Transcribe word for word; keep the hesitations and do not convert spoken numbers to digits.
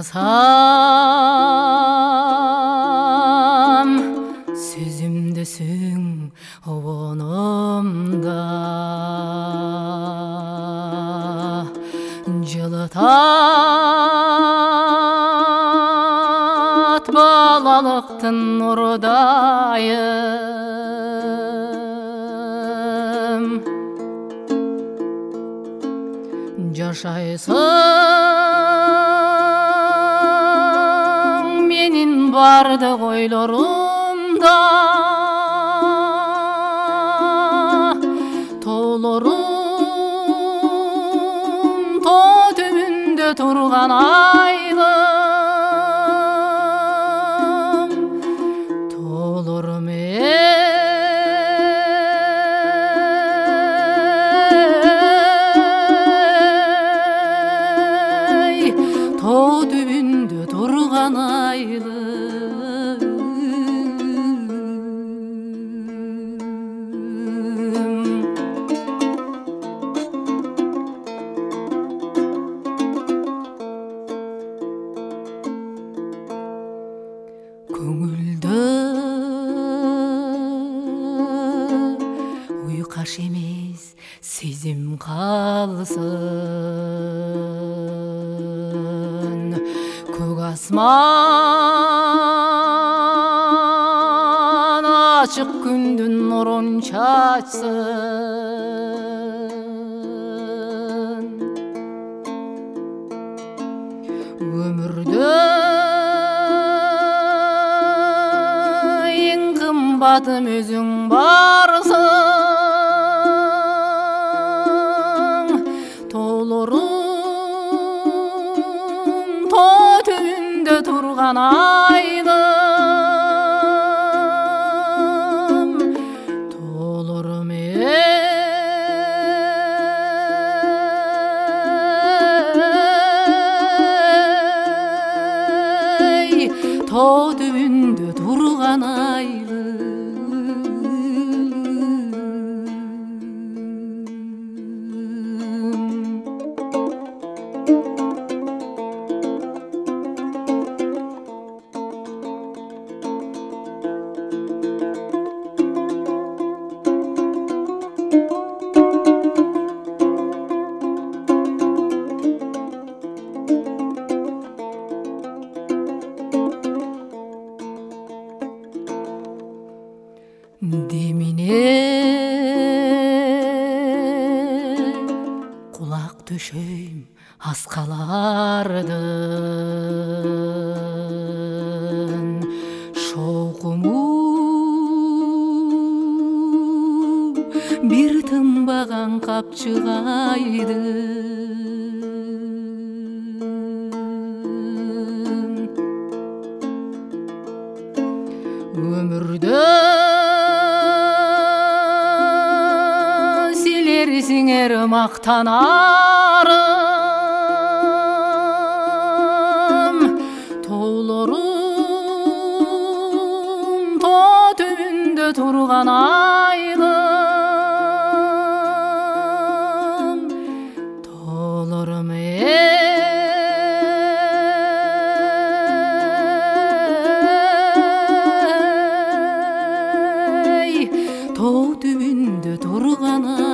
Сұрасам сөзімдісің онымда, жылытат балалықтың нұрдайым. Жашайсың менің бардық ойларымда, тоолорум тоо түбүндө турган айлым, тоолорум эй, тоо түбүндө турган айлым. Көңүлдө уйкаш эмес сезим калсын, көк асман ачык күндүн нурун чачсын. Өмүрдө батым өзүң барсың, тоолорум тоо түбүндө турган айлым, тоолорум эй, тоо түбүндө турган айлым. Демине кулак төшөйм аскалардын шоукуму, бир тынбаган капчыгайдын. Өмүрдө силерсиңер мактанарым, тоолорум тоо түбүндө турган айлым, тоолорум эй, тоо түбүндө турган айлым.